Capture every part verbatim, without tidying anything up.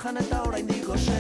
jan eta oraindik gose.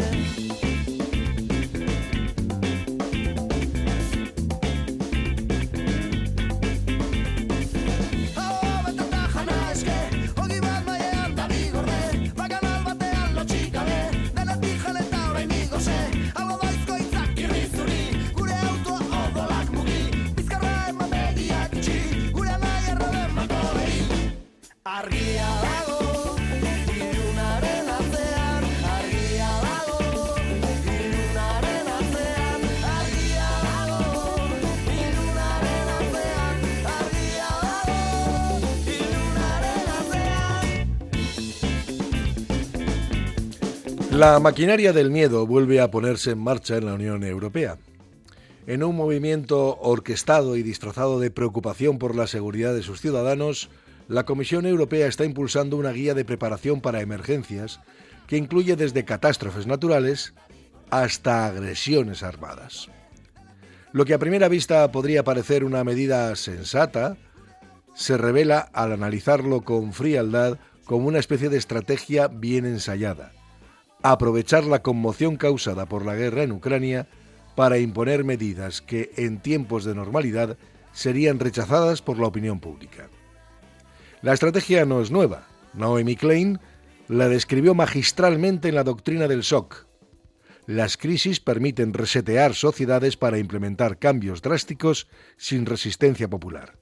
La maquinaria del miedo vuelve a ponerse en marcha en la Unión Europea. En un movimiento orquestado y disfrazado de preocupación por la seguridad de sus ciudadanos, la Comisión Europea está impulsando una guía de preparación para emergencias que incluye desde catástrofes naturales hasta agresiones armadas. Lo que a primera vista podría parecer una medida sensata, se revela al analizarlo con frialdad como una especie de estrategia bien ensayada. Aprovechar la conmoción causada por la guerra en Ucrania para imponer medidas que en tiempos de normalidad serían rechazadas por la opinión pública. La estrategia no es nueva. Naomi Klein la describió magistralmente en la doctrina del shock. Las crisis permiten resetear sociedades para implementar cambios drásticos sin resistencia popular.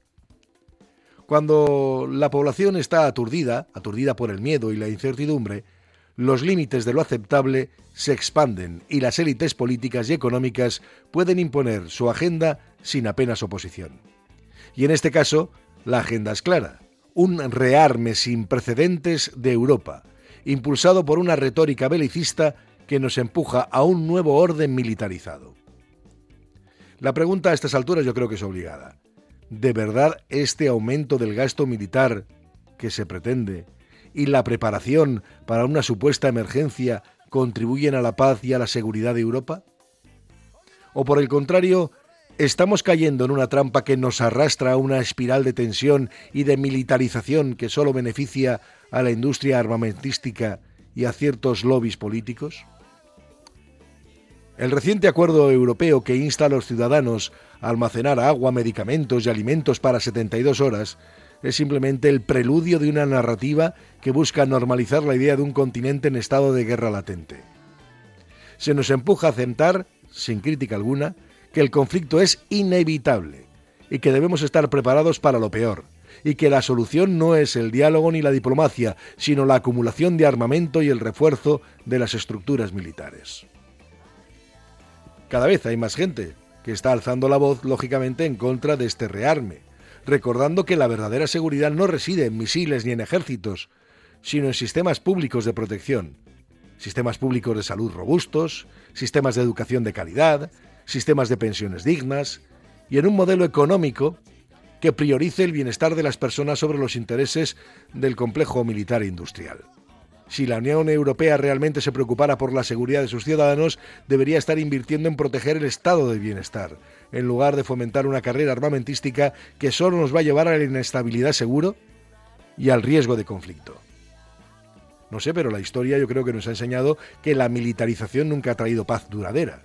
Cuando la población está aturdida, aturdida por el miedo y la incertidumbre, los límites de lo aceptable se expanden y las élites políticas y económicas pueden imponer su agenda sin apenas oposición. Y en este caso, la agenda es clara: un rearme sin precedentes de Europa, impulsado por una retórica belicista que nos empuja a un nuevo orden militarizado. La pregunta a estas alturas yo creo que es obligada. ¿De verdad este aumento del gasto militar que se pretende y la preparación para una supuesta emergencia contribuyen a la paz y a la seguridad de Europa? ¿O por el contrario, estamos cayendo en una trampa que nos arrastra a una espiral de tensión y de militarización que solo beneficia a la industria armamentística y a ciertos lobbies políticos? El reciente acuerdo europeo que insta a los ciudadanos a almacenar agua, medicamentos y alimentos para setenta y dos horas es simplemente el preludio de una narrativa que busca normalizar la idea de un continente en estado de guerra latente. Se nos empuja a aceptar, sin crítica alguna, que el conflicto es inevitable y que debemos estar preparados para lo peor, y que la solución no es el diálogo ni la diplomacia, sino la acumulación de armamento y el refuerzo de las estructuras militares. Cada vez hay más gente que está alzando la voz, lógicamente, en contra de este rearme, recordando que la verdadera seguridad no reside en misiles ni en ejércitos, sino en sistemas públicos de protección, sistemas públicos de salud robustos, sistemas de educación de calidad, sistemas de pensiones dignas, y en un modelo económico que priorice el bienestar de las personas sobre los intereses del complejo militar e industrial. Si la Unión Europea realmente se preocupara por la seguridad de sus ciudadanos, debería estar invirtiendo en proteger el estado de bienestar, en lugar de fomentar una carrera armamentística que solo nos va a llevar a la inestabilidad seguro y al riesgo de conflicto. No sé, pero la historia yo creo que nos ha enseñado que la militarización nunca ha traído paz duradera.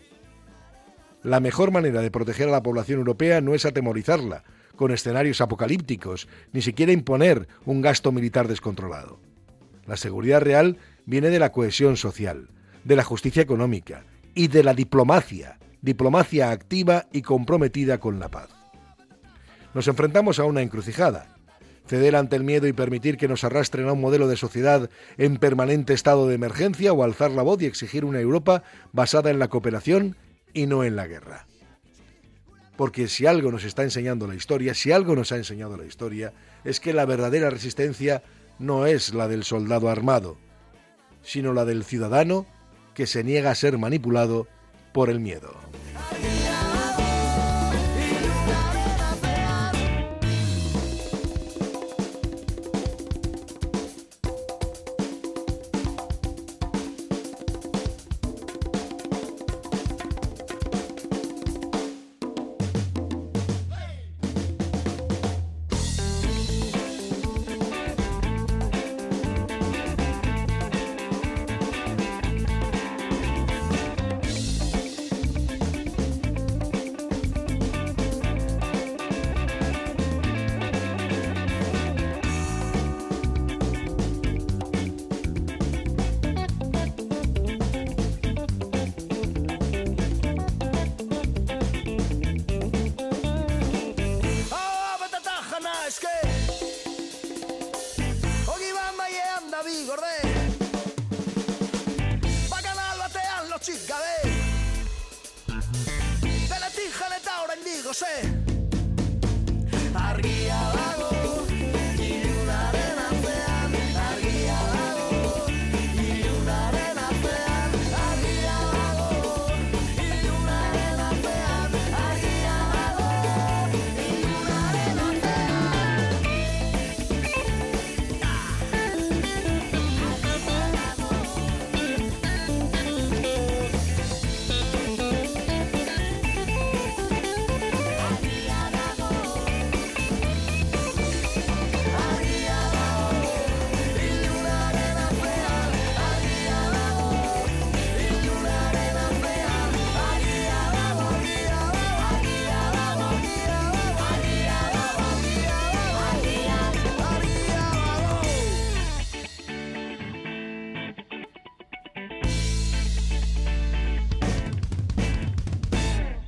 La mejor manera de proteger a la población europea no es atemorizarla con escenarios apocalípticos, ni siquiera imponer un gasto militar descontrolado. La seguridad real viene de la cohesión social, de la justicia económica y de la diplomacia, diplomacia activa y comprometida con la paz. Nos enfrentamos a una encrucijada: ceder ante el miedo y permitir que nos arrastren a un modelo de sociedad en permanente estado de emergencia, o alzar la voz y exigir una Europa basada en la cooperación y no en la guerra. Porque si algo nos está enseñando la historia, si algo nos ha enseñado la historia, es que la verdadera resistencia no es la del soldado armado, sino la del ciudadano que se niega a ser manipulado por el miedo. Lo sé.